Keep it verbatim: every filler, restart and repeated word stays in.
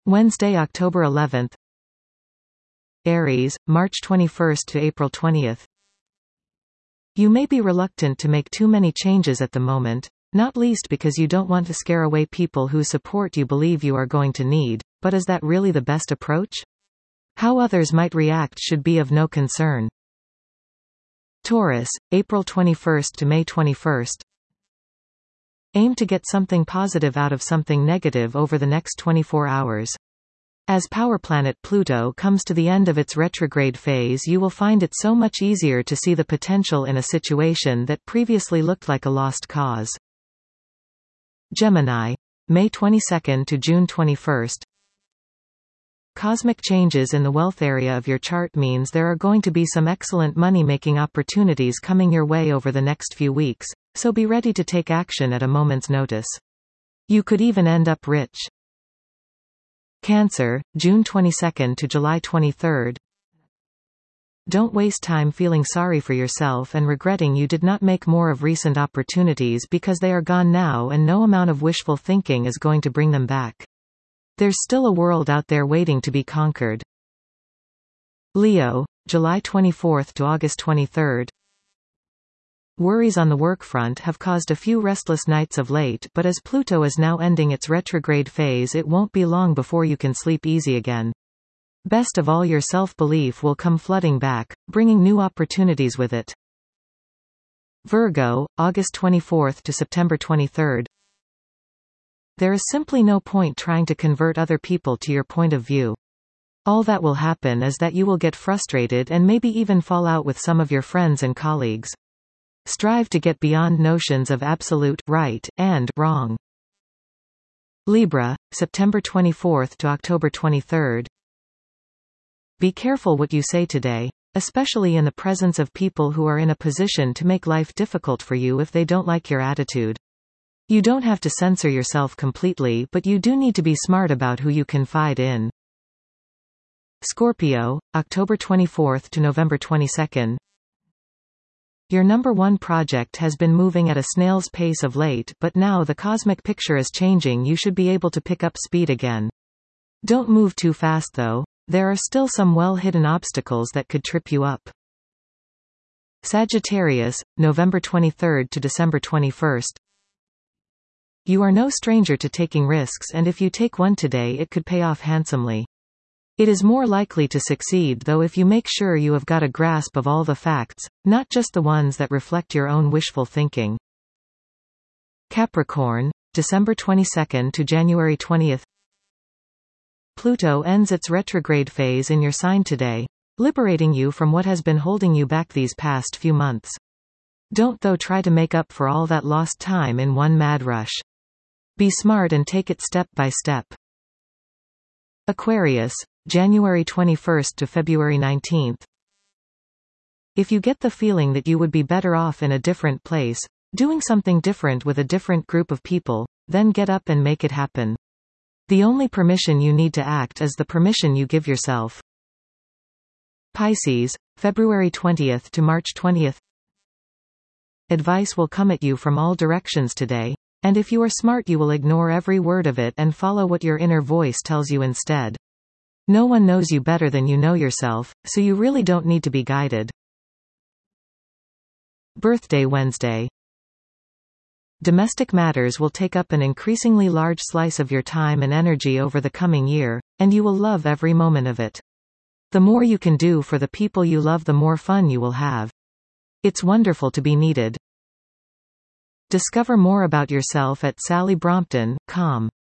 Wednesday, October eleventh. Aries, March twenty-first to April twentieth. You may be reluctant to make too many changes at the moment, not least because you don't want to scare away people whose support you believe you are going to need, but is that really the best approach? How others might react should be of no concern. Taurus, April twenty-first to May twenty-first. Aim to get something positive out of something negative over the next twenty-four hours. As power planet Pluto comes to the end of its retrograde phase, you will find it so much easier to see the potential in a situation that previously looked like a lost cause. Gemini, May twenty-second to June twenty-first. Cosmic changes in the wealth area of your chart means there are going to be some excellent money-making opportunities coming your way over the next few weeks, so be ready to take action at a moment's notice. You could even end up rich. Cancer, June twenty-second to July twenty-third. Don't waste time feeling sorry for yourself and regretting you did not make more of recent opportunities because they are gone now and no amount of wishful thinking is going to bring them back. There's still a world out there waiting to be conquered. Leo, July twenty-fourth to August twenty-third. Worries on the work front have caused a few restless nights of late, but as Pluto is now ending its retrograde phase, it won't be long before you can sleep easy again. Best of all, your self-belief will come flooding back, bringing new opportunities with it. Virgo, August twenty-fourth to September twenty-third. There is simply no point trying to convert other people to your point of view. All that will happen is that you will get frustrated and maybe even fall out with some of your friends and colleagues. Strive to get beyond notions of absolute right and wrong. Libra, September twenty-fourth to October twenty-third. Be careful what you say today, especially in the presence of people who are in a position to make life difficult for you if they don't like your attitude. You don't have to censor yourself completely, but you do need to be smart about who you confide in. Scorpio, October twenty-fourth to November twenty-second. Your number one project has been moving at a snail's pace of late, but now the cosmic picture is changing. You should be able to pick up speed again. Don't move too fast though. There are still some well-hidden obstacles that could trip you up. Sagittarius, November twenty-third to December twenty-first. You are no stranger to taking risks, and if you take one today it could pay off handsomely. It is more likely to succeed though if you make sure you have got a grasp of all the facts, not just the ones that reflect your own wishful thinking. Capricorn, December twenty-second to January twentieth. Pluto ends its retrograde phase in your sign today, liberating you from what has been holding you back these past few months. Don't though try to make up for all that lost time in one mad rush. Be smart and take it step by step. Aquarius, January twenty-first to February nineteenth. If you get the feeling that you would be better off in a different place, doing something different with a different group of people, then get up and make it happen. The only permission you need to act is the permission you give yourself. Pisces, February twentieth to March twentieth. Advice will come at you from all directions today, and if you are smart you will ignore every word of it and follow what your inner voice tells you instead. No one knows you better than you know yourself, so you really don't need to be guided. Birthday Wednesday. Domestic matters will take up an increasingly large slice of your time and energy over the coming year, and you will love every moment of it. The more you can do for the people you love, the more fun you will have. It's wonderful to be needed. Discover more about yourself at Sally Brompton dot com.